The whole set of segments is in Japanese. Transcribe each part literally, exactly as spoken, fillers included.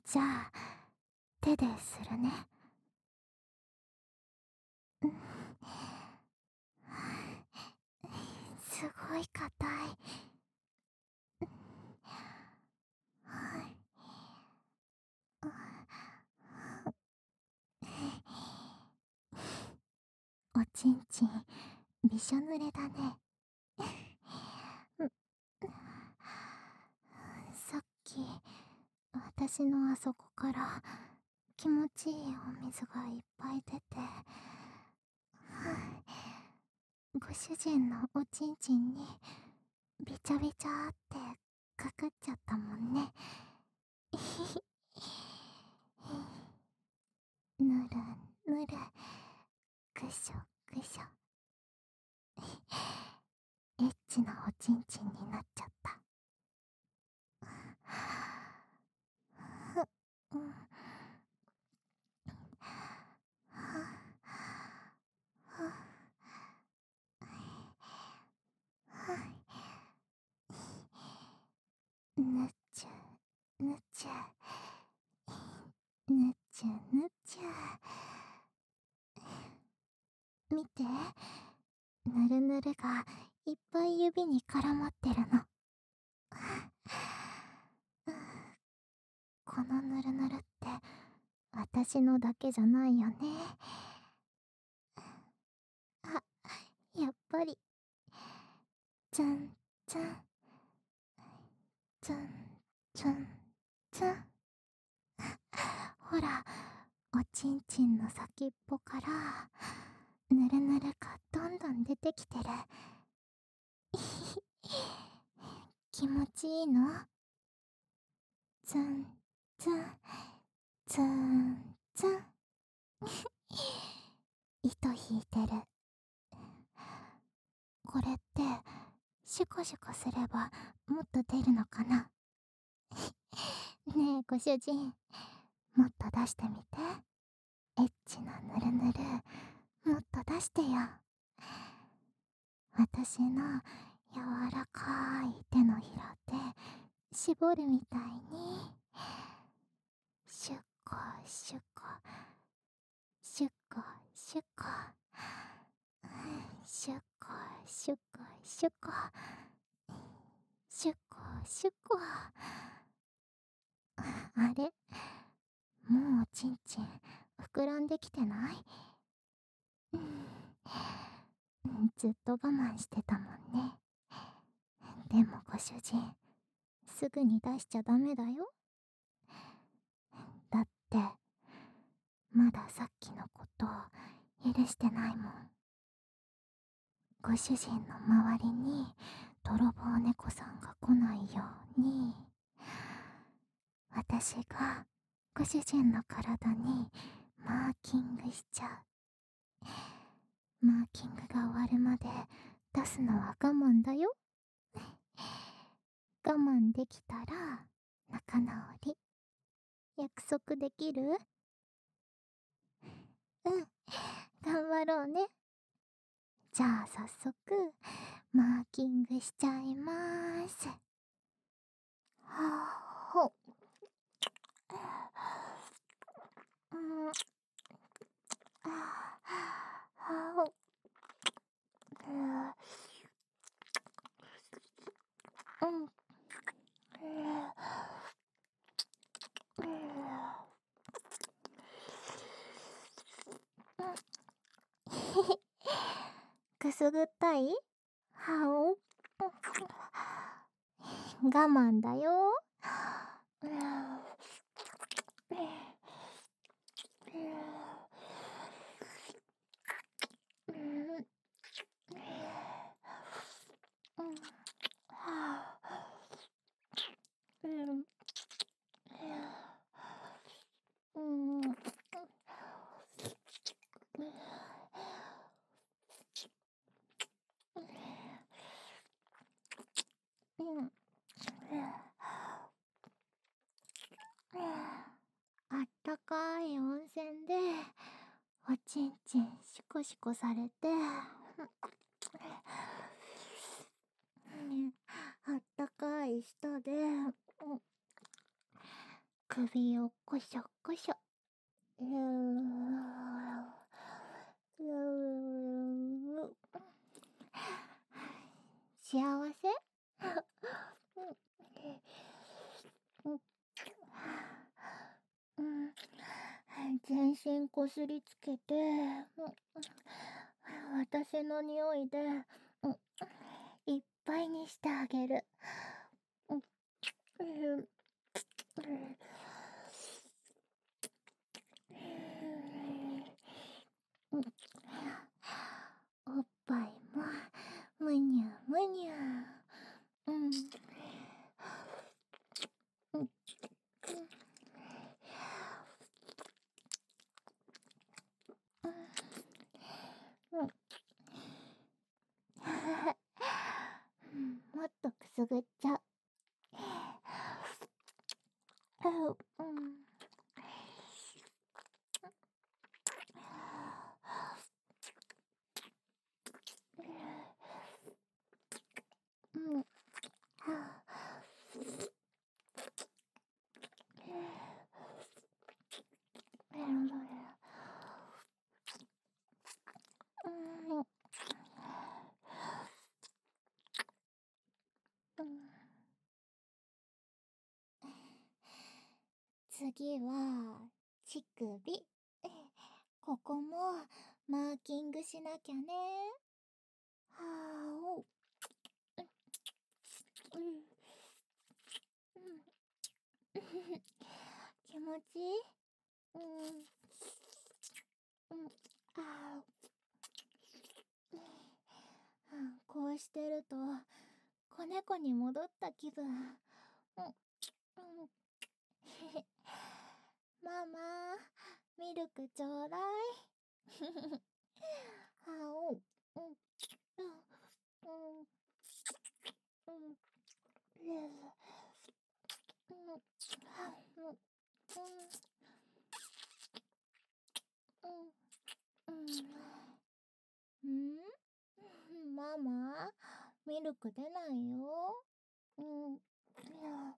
じゃあ、手でするね。うん。すごい硬い。はい。おちんちん、びしょ濡れだね。さっき、私のあそこから気持ちいいお水がいっぱい出て、ご主人のおちんちんにびちゃびちゃってかかっちゃったもんね。ぬるぬる、ぐしょぐしょ。エッチなおちんちんになっちゃった。うん。ぬちゅぬちゅぬちゅぬちゅ。見て、ぬるぬるがいっぱい指に絡まってるの。このぬるぬるって私のだけじゃないよね。あ、やっぱり。ちゃんちゃんちゃんちゃんちゃん。ほら、おちんちんの先っぽからぬるぬるがどんどん出てきてる。気持ちいいの？ツンツンツンツン。糸引いてる。これってシュコシュコすればもっと出るのかな？ねえご主人、もっと出してみて。エッチなぬるぬるもっと出してよ。私の柔らかい手のひらで絞るみたいに、シュッコシュッコシュッコシュッコ、シュッコシュッコシュッコシュッコシュッコ。あれ、もうおちんちん膨らんできてない？うん、ずっと我慢してたもんね。でもご主人、すぐに出しちゃダメだよ。だってまださっきのこと許してないもん。ご主人の周りに泥棒猫さんが来ないように、私がご主人の体にマーキングしちゃう。マーキングが終わるまで出すのは我慢だよ。我慢できたら仲直り。約束できる？うん、頑張ろうね。じゃあ早速マーキングしちゃいまーす。はあほっ。うん、あはお。うん。くすぐったい？はお。我慢だよ。うん。うん。あったかい温泉でおちんちんシコシコされて、あったかい舌で首をこしょこしょ。うーん幸せうん、全身こすりつけて、私の匂いで、いっぱいにしてあげる。おっぱいもむにゅむにゅ。うんうんうんもっとくすぐっちゃう。うんうんうん次は乳首。ここもマーキングしなきゃね。はあおうんうん気持ちいいうんうんあーこうしてると子猫に戻った気分。うんうんママミルクちょうだい。あおうんうんうんうんうんうん、ママ、ミルク出ないよ。うん、いや、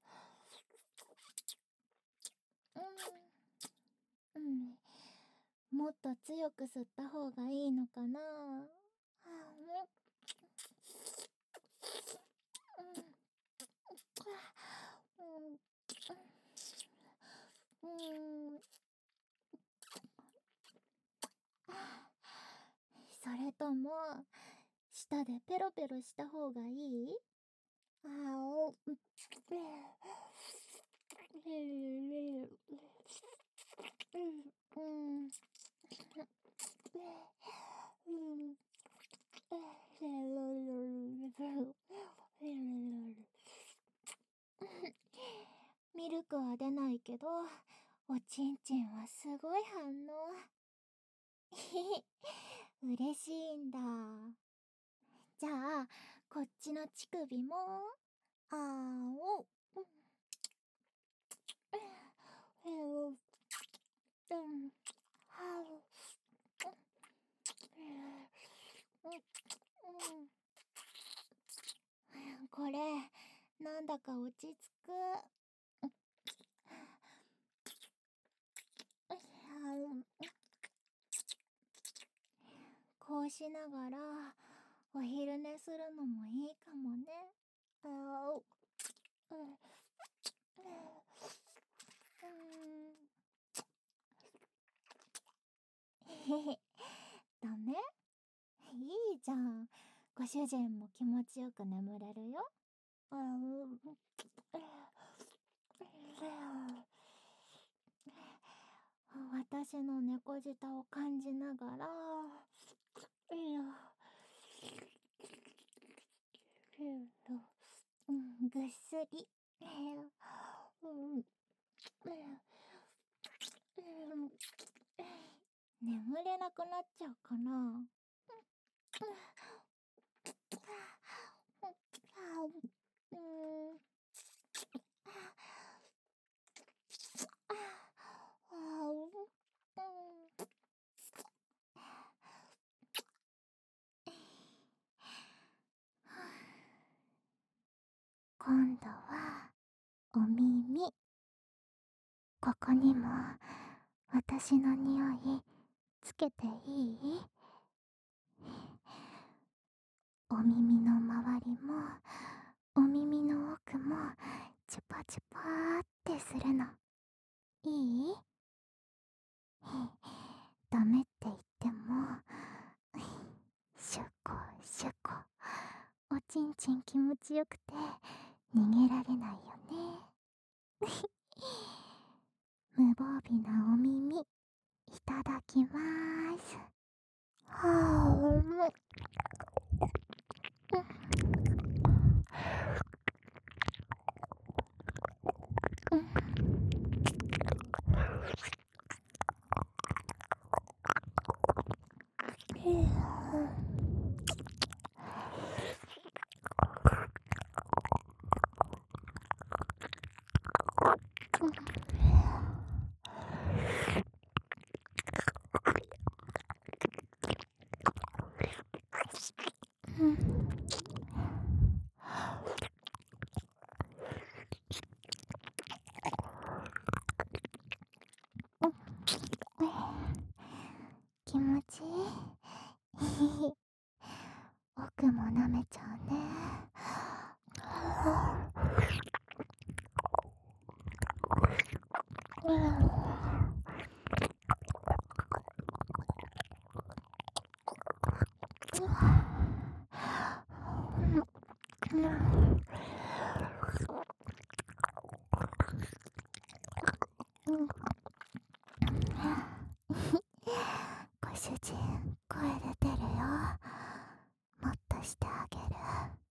うん、うん、もっと強く吸った方がいいのかな。はあ、うん、うん、うん、それとも、舌でペロペロした方がいいあお、うん、うん、ミルクは出ないけど、おちんちんはすごい反応。嬉しいんだ。じゃあ、こっちの乳首も、あーお、うん、うん、はう、うん、これ、なんだか落ち着く。こうしながら、お昼寝するのもいいかもね。あお、うん、へへ、ダメいいじゃん。ご主人も気持ちよく眠れるよ。あう、私の猫舌を感じながら、いや、うん、ぐっすり。うん、眠れなくなっちゃうかな。うん、あう、うん、今度はお耳。 ここにも私の匂いつけていい？お耳の周りもお耳の奥もチュパチュパーってするのいい？ダメって言ってもシュコシュコおちんちん気持ちよくて逃げられないよね。無防備なお耳いただきまーす。はー気持ちいい。奥も舐めちゃうね。ご主人声出てるよ。もっとしてあげる。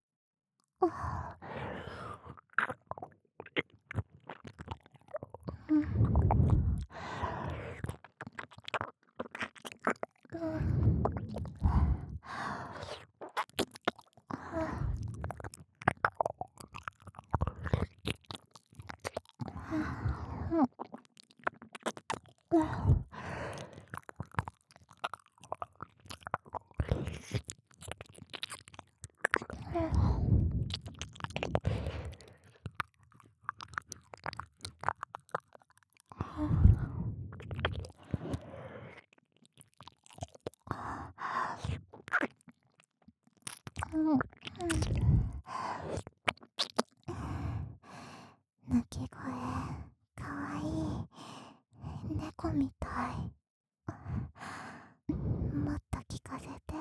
鳴き声かわいい。猫みたい。もっと聞かせて。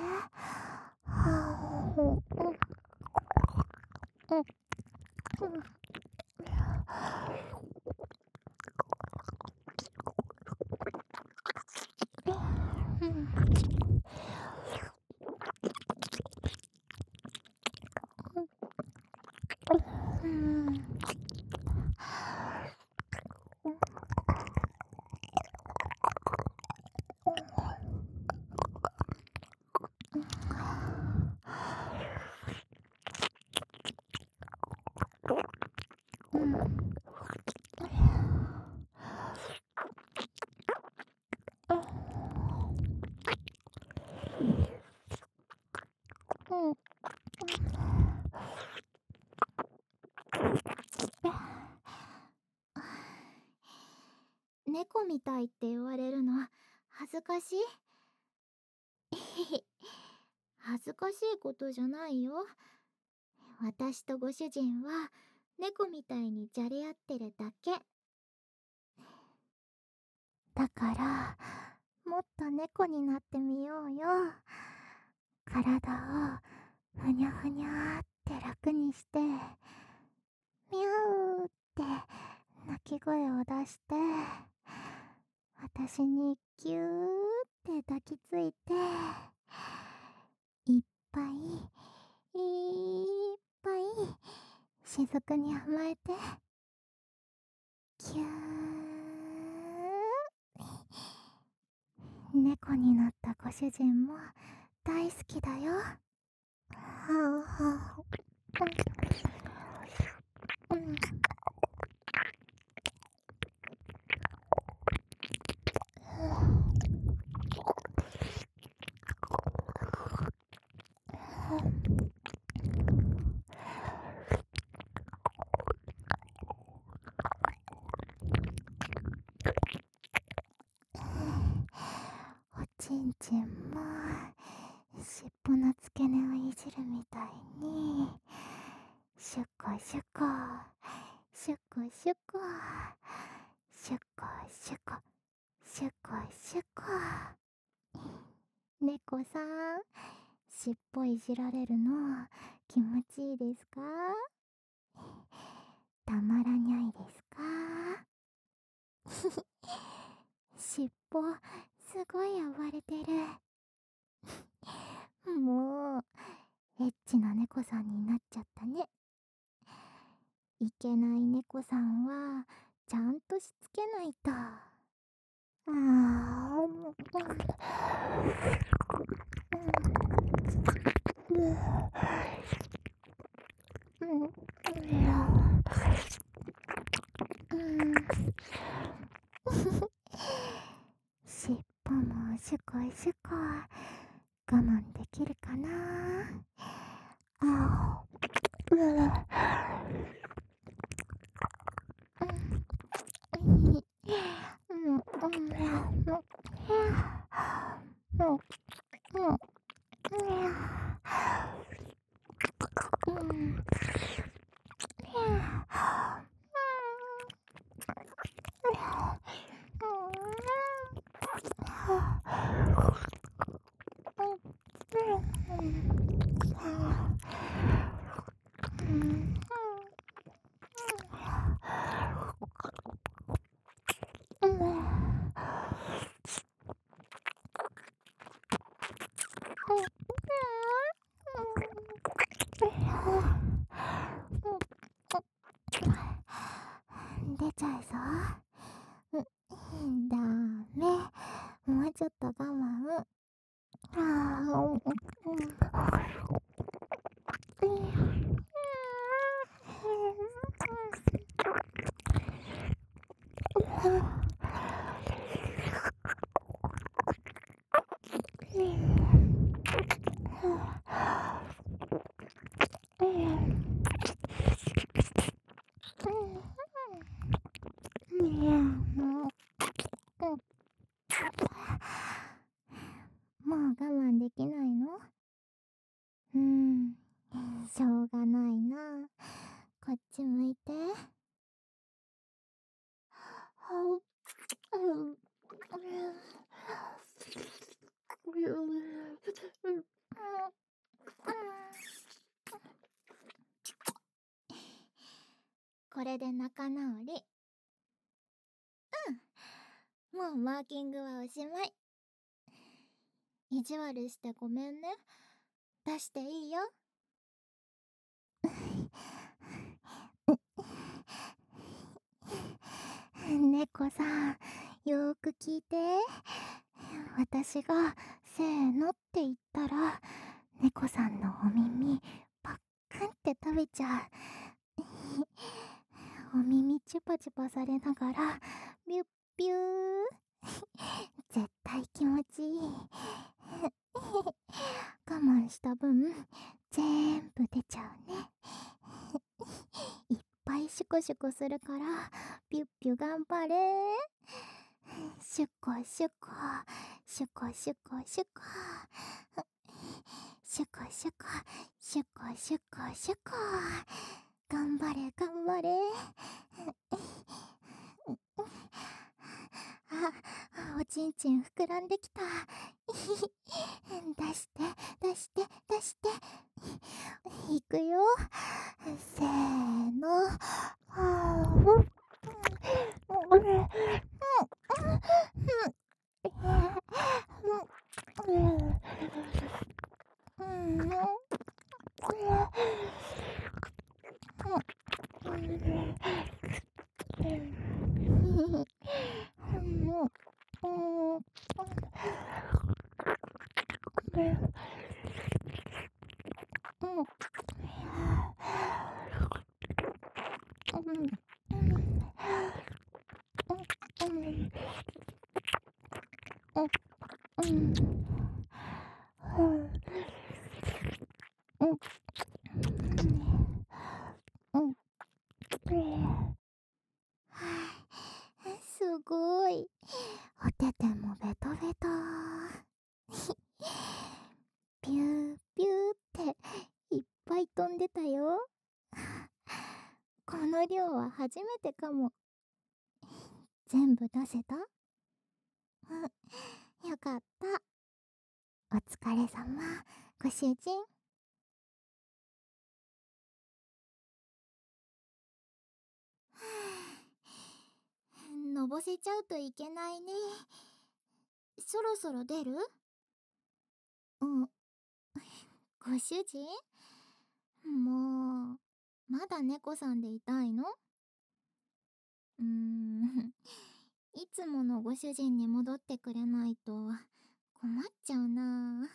猫みたいって言われるの恥ずかしい？恥ずかしいことじゃないよ。私とご主人は猫みたいにじゃれ合ってるだけ。だからもっと猫になってみようよ。体をふにゃふにゃって楽にしてミャーって鳴き声を出して私にギューって抱きついていっぱいいっぱい雫に甘えてギュー。猫になったご主人も大好きだよ。はあはあ、うん、 ちんも尻尾の付け根をいじるみたいにシュコシュコシュコシュコシュコシュコシュコシュコ。猫さん、尻尾いじられるの気持ちいいですか？たまらにゃいですか？尻尾すごい暴れてる。もうエッチな猫さんになっちゃったね。いけない猫さんはちゃんとしつけないと。あーうんうん尻尾もシュコシュコ我慢できるかな。あーううんうん出ちゃいそう。うダメ。もうちょっと我慢。あーうんもう我慢できないの？うーん、しょうがないな。こっち向いて。これで仲直り。うん、もうマーキングはおしまい。意地悪してごめんね。出していいよ。猫さん、よーく聞いて。私がせーのって言ったら猫さんのお耳パックンって食べちゃう。お耳チュパチュパされながらビュッビュー。絶対気持ちいい。我慢した分全部出ちゃうね。いっぱいシュコシュコするからビュッビュ頑張れ。シュコシュコシュコシュコシュコシュコシュコシュコシュコシュコ。頑張れ頑張れ。あ、おちんちん膨らんできた。出して出して出して。いくよ。せーの。すごい。おててもベトベト。 の量は初めてかも。全部出せた？うん、よかった。お疲れ様、ご主人。のぼせちゃうといけないね。そろそろ出る？うん。ご主人？もう、まだ猫さんでいたいの？うーん、いつものご主人に戻ってくれないと困っちゃうな。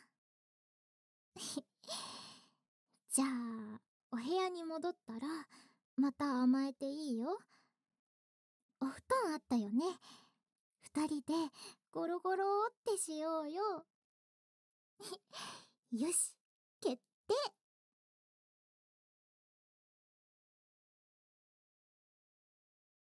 じゃあ、お部屋に戻ったら、また甘えていいよ。お布団あったよね。二人でゴロゴロってしようよ。よし、決定。